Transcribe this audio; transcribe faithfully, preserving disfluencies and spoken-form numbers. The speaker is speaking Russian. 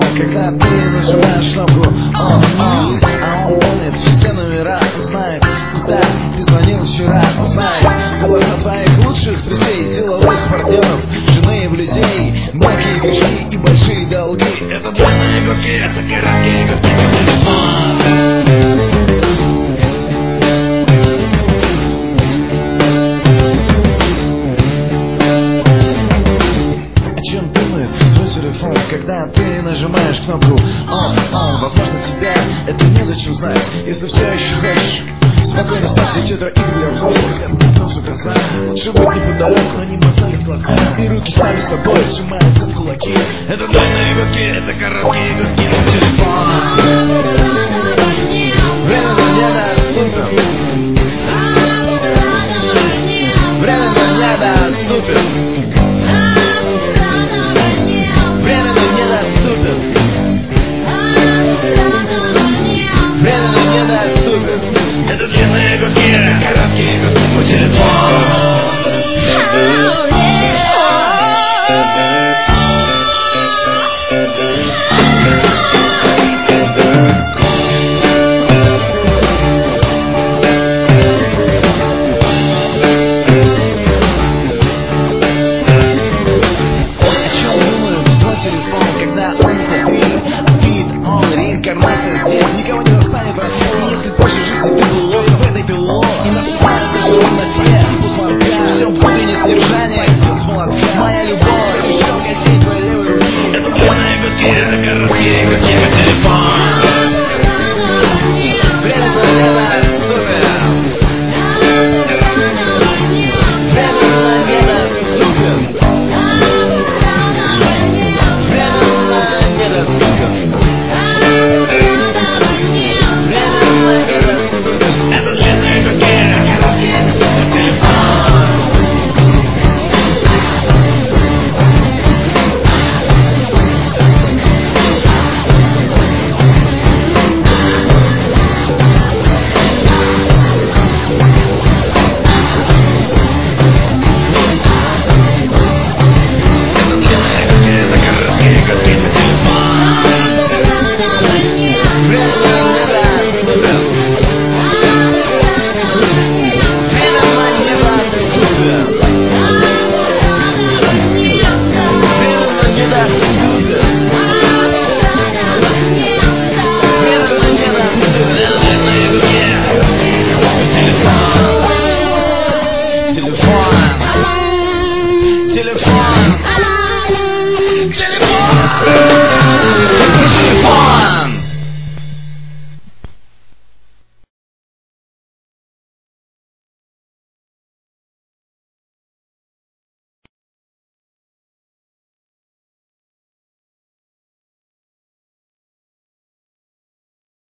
когда ты нажимаешь кнопку on, on. А он помнит все номера, он знает, куда ты звонил вчера, он знает голоса твоих лучших друзей, деловых партнеров, жены и людей, мелкие грешки и большие долги. Это длинные гудки, это короткие гудки по телефону. Когда ты нажимаешь кнопку on, on. Возможно, тебя это незачем знать, если все еще хочешь спокойно спать, ведь это игры для взрослых. Это тоже глаза, лучше быть неподалеку, они мотают глаза, и руки сами собой сжимаются в кулаки. Это длинные гудки, это короткие гудки на телефон. Время звонка доступен. Время звонка доступен. Это длинные гудки, короткие гудки по телефону. О чем думает твой телефон, когда он это ты? Вид, он, реинкарнация здесь. Никого не достанет в России, если позже жизни ты был лох, в этой ты лох. И настанет даже в темноте, типу звонка. Все внутреннее содержание пойдет с молотка. Моя любовь, еще косей твоей левой руки. Это длинные гудки, это короткие гудки по телефону. Время звонка доступен. Время звонка доступен. Время звонка доступен. Это длинные гудки, короткие гудки по телефону. Телефон, телефон, телефон.